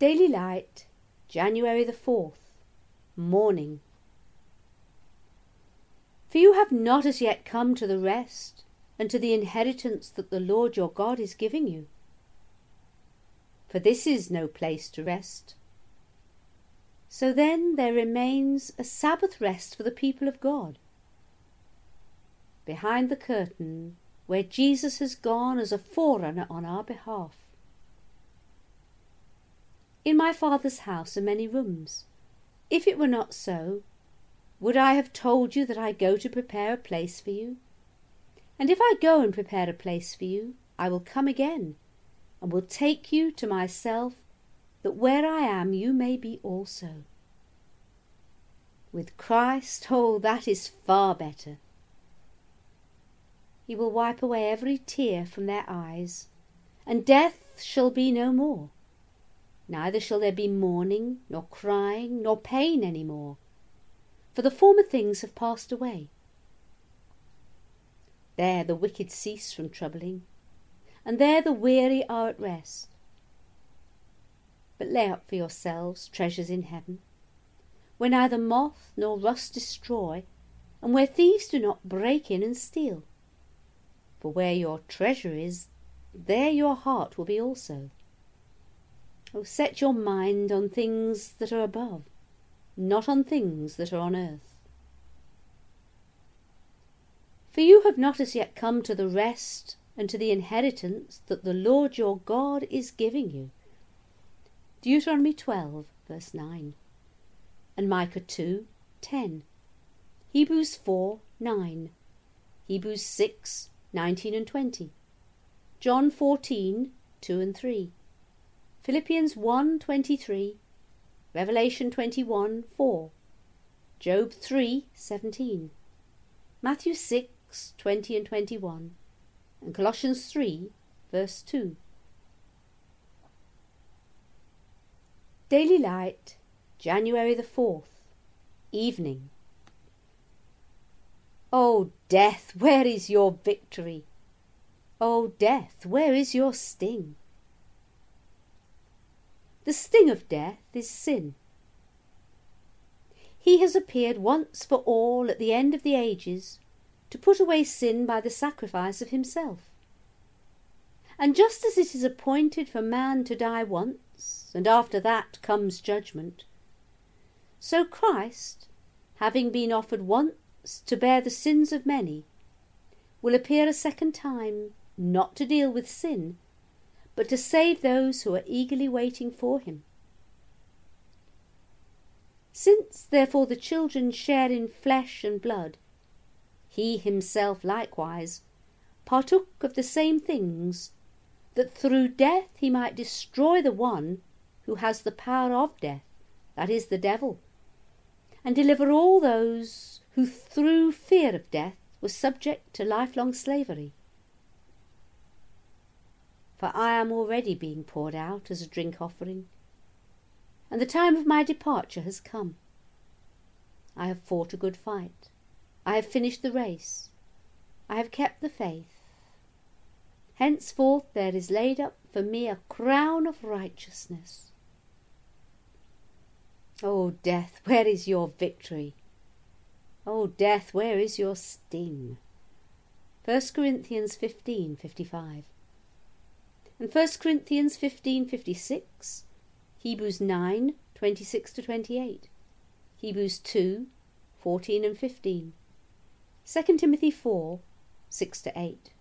Daily Light, January the 4th, Morning. For you have not as yet come to the rest and to the inheritance that the Lord your God is giving you. For this is no place to rest. So then there remains a Sabbath rest for the people of God. Behind the curtain, where Jesus has gone as a forerunner on our behalf. In my Father's house are many rooms. If it were not so, would I have told you that I go to prepare a place for you? And if I go and prepare a place for you, I will come again, and will take you to myself, that where I am you may be also. With Christ, oh, that is far better. He will wipe away every tear from their eyes, and death shall be no more. Neither shall there be mourning, nor crying, nor pain any more, for the former things have passed away. There the wicked cease from troubling, and there the weary are at rest. But lay up for yourselves treasures in heaven, where neither moth nor rust destroy, and where thieves do not break in and steal. For where your treasure is, there your heart will be also. Oh, set your mind on things that are above, not on things that are on earth. For you have not as yet come to the rest and to the inheritance that the Lord your God is giving you. Deuteronomy 12, verse 9, and Micah 2, 10, Hebrews 4, 9, Hebrews 6, 19 and 20, John 14, 2 and 3, Philippians 1, 23, Revelation 21, 4, Job 3, 17, Matthew 6, 20 and 21, and Colossians 3, verse 2. Daily Light, January the 4th, Evening. O death, where is your victory? O death, where is your sting? The sting of death is sin. He has appeared once for all at the end of the ages to put away sin by the sacrifice of himself. And just as it is appointed for man to die once, and after that comes judgment, so Christ, having been offered once to bear the sins of many, will appear a second time, not to deal with sin, but to save those who are eagerly waiting for him. Since therefore the children share in flesh and blood, he himself likewise partook of the same things, that through death he might destroy the one who has the power of death, that is, the devil, and deliver all those who through fear of death were subject to lifelong slavery. For I am already being poured out as a drink offering, and the time of my departure has come. I have fought a good fight. I have finished the race. I have kept the faith. Henceforth there is laid up for me a crown of righteousness. O death, where is your victory? O death, where is your sting? 1 Corinthians 15:55. And 1 Corinthians 15:56, Hebrews 9:26 to 28, Hebrews 2:14 and 15, 2 Timothy 4:6 to 8.